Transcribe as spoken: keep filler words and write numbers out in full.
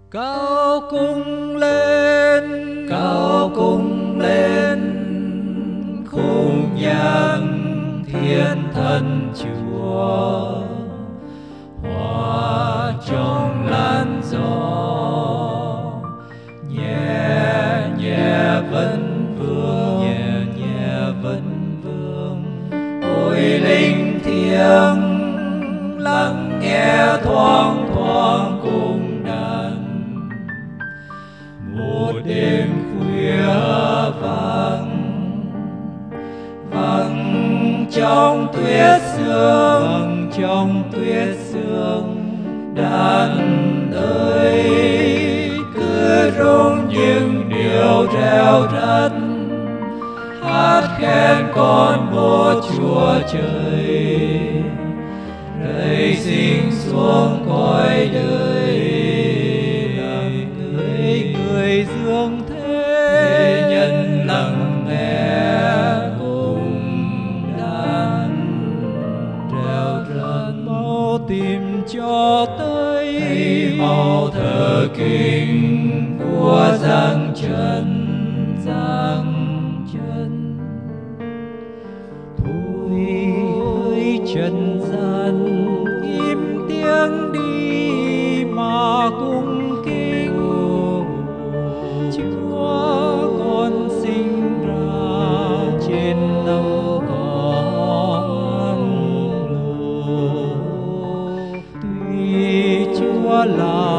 Cao cung lên, cao cung lên, khung nhang thiên thần Chúa, hòa trong làn gió nhẹ nhẹ vấn vương, nhẹ nhẹ vấn vương. ôi linh thiêng lắng nghe thoáng thoáng cung đàn, một đêm khuya vang vang trong tuyết sương, vang trong tuyết sương. đàn ơi cứ rung những điều reo rắt, hát khen con một Chúa Trời, rơi sinh xuống cõi đời, làm người người dương thế thế. nhân lặng nghe cùng đàn reo răn. Mau tìm cho tới, hãy mau thờ kinh của Giang Trần, Giang Trần. thôi hỡi trần gian im tiếng đi mà cung kính Chúa con sinh ra trên lòng con lồ. Tuy Chúa là